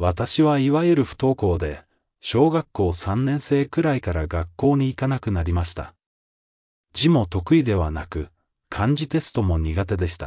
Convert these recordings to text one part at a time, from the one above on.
私はいわゆる不登校で、小学校3年生くらいから学校に行かなくなりました。字も得意ではなく、漢字テストも苦手でした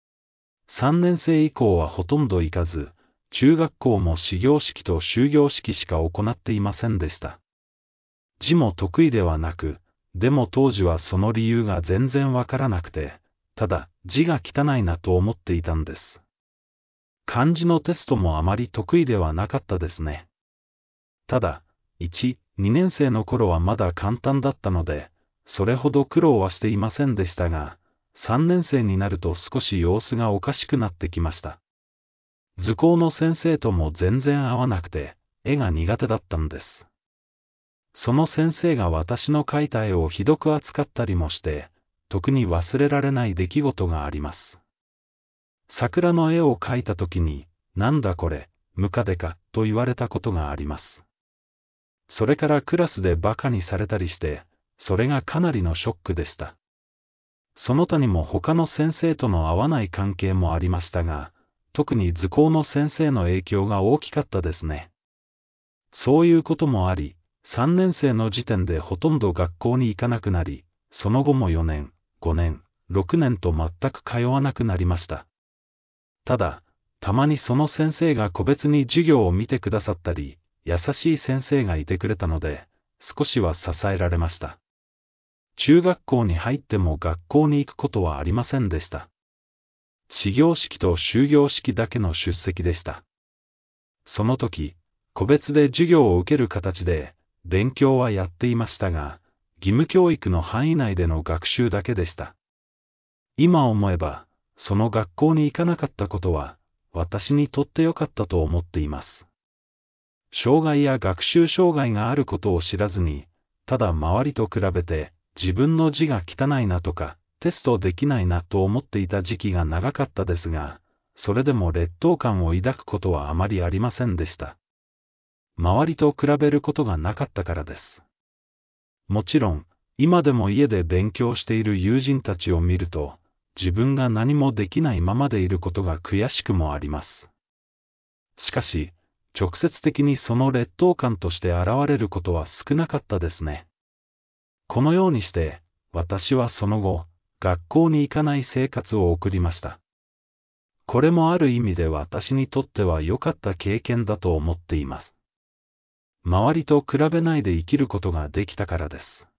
。3年生以降はほとんど行かず、中学校も始業式と終業式しか行っていませんでした。字も得意ではなく、でも当時はその理由が全然わからなくて、ただ字が汚いなと思っていたんです。漢字のテストもあまり得意ではなかったですね。ただ、1、2年生の頃はまだ簡単だったので、それほど苦労はしていませんでしたが、3年生になると少し様子がおかしくなってきました。図工の先生とも全然合わなくて、絵が苦手だったんです。その先生が私の描いた絵をひどく扱ったりもして、特に忘れられない出来事があります。桜の絵を描いたときに、なんだこれ、ムカデか、と言われたことがあります。それからクラスでバカにされたりして、それがかなりのショックでした。その他にも他の先生との合わない関係もありましたが、特に図工の先生の影響が大きかったですね。そういうこともあり、3年生の時点でほとんど学校に行かなくなり、その後も4年、5年、6年と全く通わなくなりました。ただ、たまにその先生が個別に授業を見てくださったり、優しい先生がいてくれたので、少しは支えられました。中学校に入っても学校に行くことはありませんでした。始業式と終業式だけの出席でした。その時、個別で授業を受ける形で、勉強はやっていましたが、義務教育の範囲内での学習だけでした。今思えば、その学校に行かなかったことは、私にとってよかったと思っています。障害や学習障害があることを知らずに、ただ周りと比べて、自分の字が汚いなとか、テストできないなと思っていた時期が長かったですが、それでも劣等感を抱くことはあまりありませんでした。周りと比べることがなかったからです。もちろん、今でも家で勉強している友人たちを見ると、自分が何もできないままでいることが悔しくもあります。しかし、直接的にその劣等感として現れることは少なかったですね。このようにして、私はその後、学校に行かない生活を送りました。これもある意味で私にとっては良かった経験だと思っています。周りと比べないで生きることができたからです。